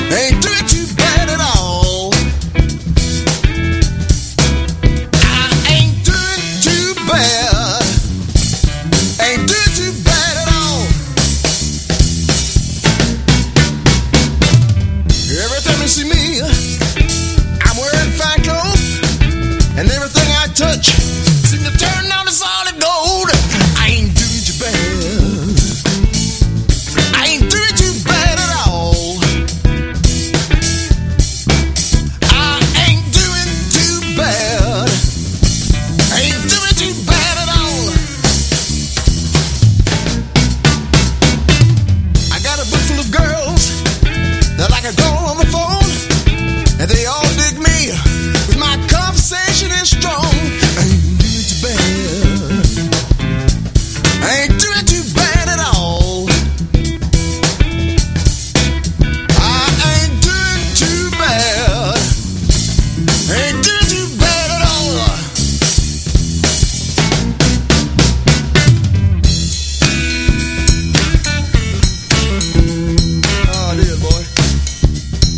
Ain't doing too bad at all. I ain't doing too bad. Ain't doing too bad at all. Every time you see me, I'm wearing fine clothes, and everything I touch seem to turn out to solid gold. I ain't doing too bad. I ain't doing too bad at all. I ain't doing too bad. I ain't doing too bad at all. I got a book full of girls that I can call on the phone, and they all dig me, 'cause my conversation is strong. I ain't doing too bad. I ain't doing too bad at all. I ain't doing too bad. I ain't doing too bad at all. Oh, dear boy.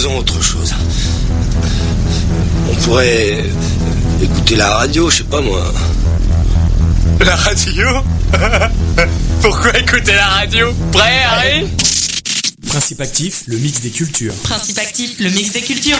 faisons autre chose. On pourrait écouter la radio, je sais pas moi. La radio? Pourquoi écouter la radio? Prêt, Harry? Principe actif, le mix des cultures. Principe actif, le mix des cultures.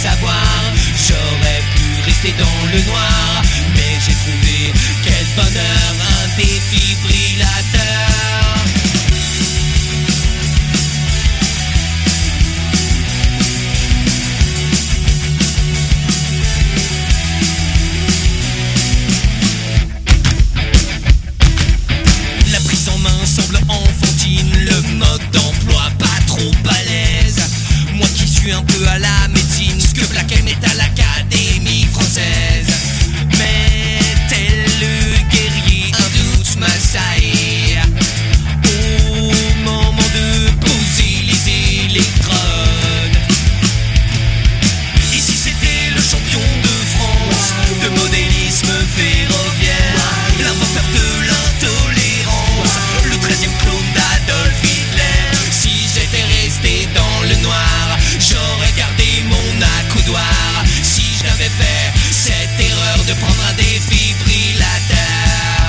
savoir. J'aurais pu rester dans le noir, mais j'ai trouvé quel bonheur, un défibrillateur. La prise en main semble enfantine, le mode d'emploi pas trop balèze. Moi qui suis un peu à la médecine, ce que Black M est à l'Académie française. Mais tel le guerrier, un doute m'assaillit au moment de poser les électrodes. Ici c'était le champion de France de modélisme ferroviaire, l'inventeur de l'intolérance, le 13e clone d'Adolf Hitler. Si j'étais resté dans le noir, j'aurais gardé mon accoudoir. Si j'avais fait cette erreur de prendre un défibrillateur.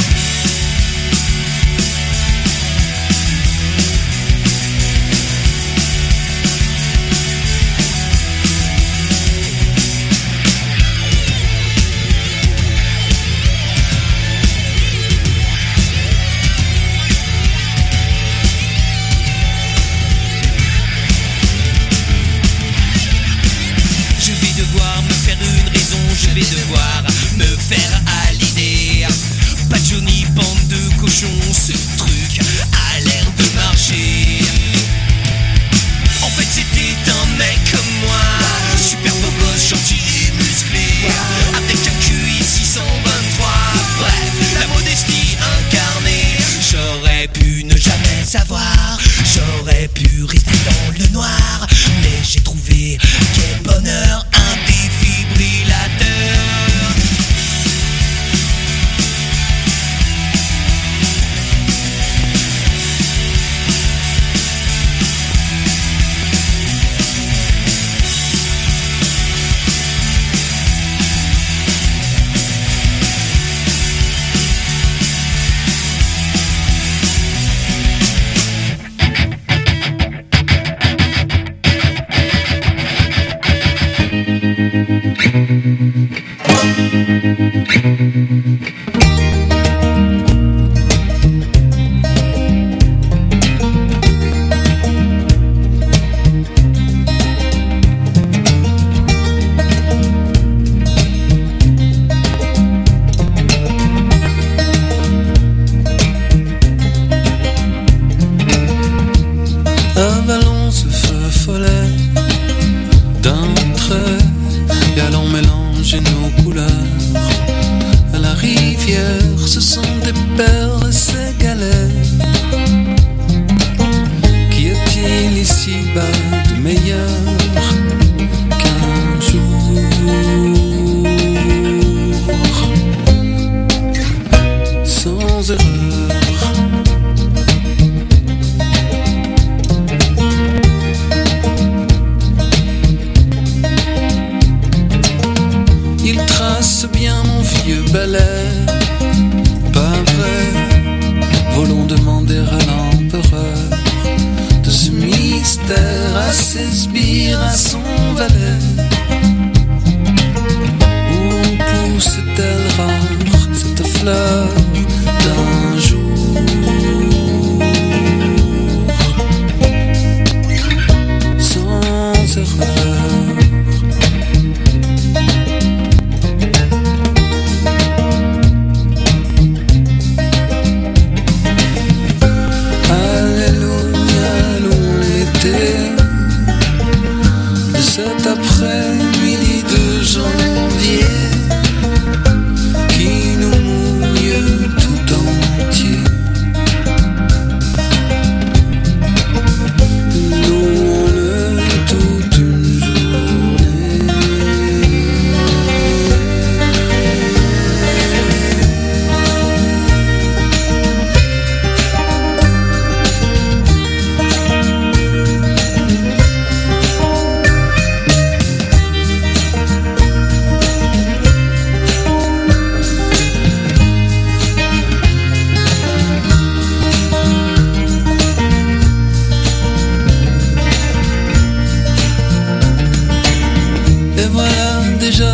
Je vais devoir me faire une raison, je vais devoir me faire à l'idée. Pas Johnny, bande de cochons, ce truc a l'air de marcher. En fait c'était un mec comme moi, super beau gosse, gentil et musclé, avec un QI 623. Bref, la modestie incarnée. J'aurais pu ne jamais savoir, j'aurais pu rester dans le noir, mais j'ai trouvé quel bonheur, un défibrillateur. Avalons ce feu follet d'un trait, et allons mélanger nos couleurs. À la rivière, ce sont des perles et ces galets. Qu'y a-t-il ici-bas de meilleur qu'un jour sans erreur? Il trace bien mon vieux balai, pas vrai. Volons demander à l'empereur de ce mystère, à ses sbires, à son valet. Où pousse-t-elle rare cette fleur d'un jour sans erreur? De cet après-midi de janvier qui nous mouille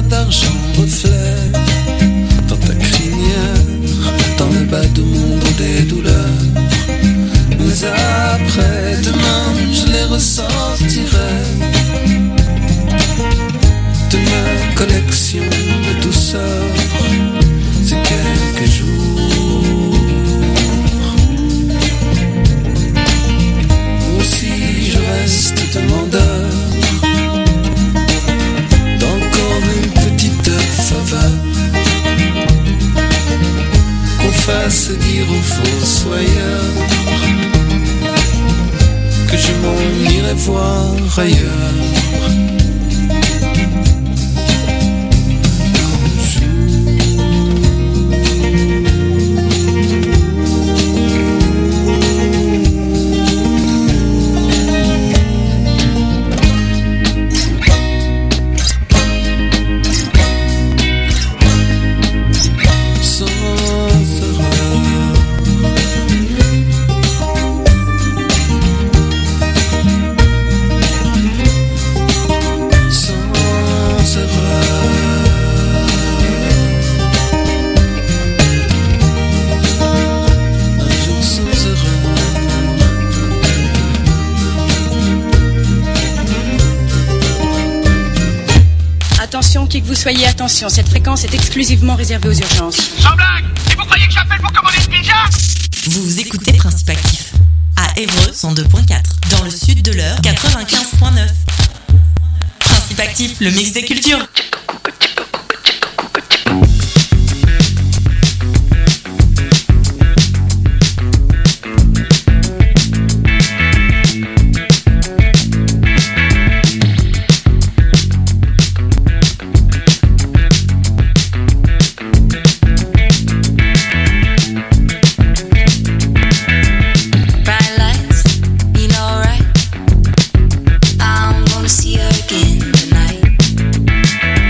d'argent reflète dans ta crinière, dans le bas du monde des douleurs. Mais après demain, je les ressortirai de ma collection de douceur. C'est quelques jours. Aussi je reste demandeur d'encore une petite faveur, qu'on fasse dire aux fossoyeurs que je m'en irai voir ailleurs. Qui que vous soyez, attention, cette fréquence est exclusivement réservée aux urgences. Sans blague! Et vous croyez que j'appelle pour commander une pizza? Vous écoutez Principe Actif à Évreux 102.4, dans le sud de l'Eure 95.9. Principe Actif, le mix des cultures. See her again tonight.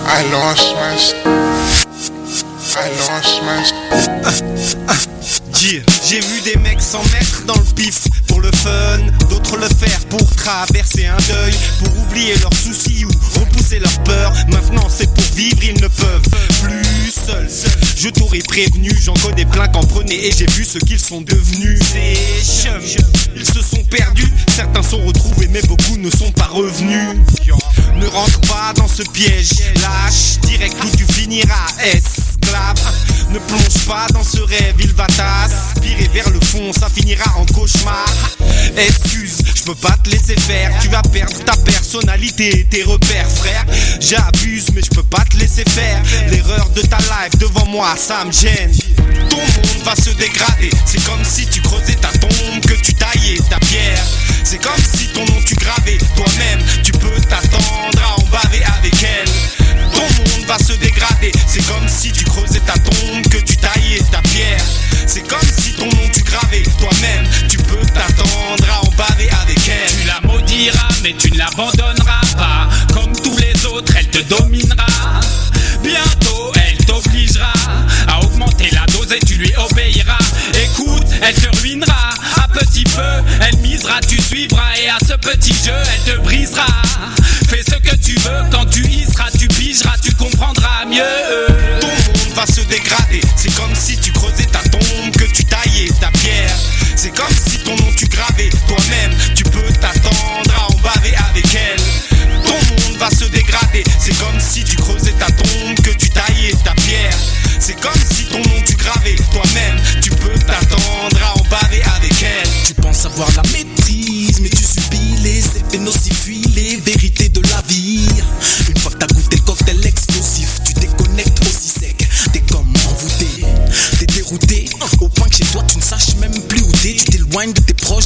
J'ai vu des mecs s'en mettre dans le pif pour le fun, d'autres le faire pour traverser un deuil, pour oublier leurs soucis ou repousser leurs peurs. Maintenant c'est pour vivre, ils ne peuvent plus seuls. Je t'aurais prévenu, j'en connais plein qu'en prenaient et j'ai vu ce qu'ils sont devenus. Ces chums, ils se sont perdus, certains sont retrouvés mais beaucoup ne sont pas revenus. Ne rentre pas dans ce piège, lâche direct où tu finiras esclave. Ne plonge pas dans ce rêve, il va t'aspirer vers le fond, ça finira en cauchemar. Excuse, je peux pas te laisser faire, tu vas perdre ta personnalité et tes repères, frère. J'abuse mais je peux pas te laisser faire. L'erreur de ta life devant moi, ça me gêne. Ton monde va se dégrader, c'est comme si tu creusais ta tombe, que tu taillais ta pierre. C'est comme si ton nom tu gravais toi-même, tu peux t'attendre à en baver avec elle. Ton monde va se dégrader, c'est comme si tu creusais ta tombe, que tu taillais ta pierre. C'est comme si ton nom tu gravais toi-même, tu peux t'attendre à en baver avec elle. Tu la maudiras mais tu ne l'abandonneras pas. Comme tous les autres elle te dominera. Bientôt elle t'obligera à augmenter la dose et tu lui obéiras. Écoute, elle te ruinera à petit peu, elle misera, tu suivras et à ce petit jeu elle te brisera. Fais ce que tu veux, quand tu y seras tu pigeras, tu comprendras mieux. Ton monde va se dégrader, c'est comme si tu creusais ta tombe, que tu taillais ta pierre. C'est comme si ton nom tu gravais toi-même, tu peux t'attendre à en baver avec elle. Ton monde va se dégrader, c'est comme si tu creusais ta tombe, que tu taillais ta pierre. C'est comme si ton nom tu gravais toi-même, tu peux t'attendre à en baver avec elle. Tu penses avoir la maîtrise, mais tu subis les effets nocifs, fuis les vérités de la vie. Une fois que t'as goûté le cocktail explosif, tu déconnectes aussi sec. T'es comme envoûté, t'es dérouté, au point que chez toi tu ne saches même plus où t'es. Tu t'éloignes de tes proches